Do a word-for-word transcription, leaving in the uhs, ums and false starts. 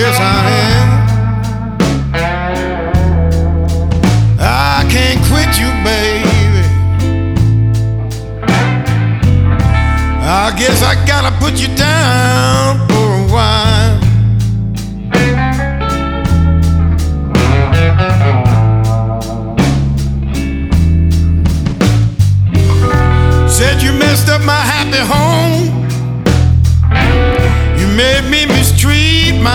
Yes, I am. I can't quit you, baby. I guess I gotta put you down for a while. Said you messed up my happy home. You made me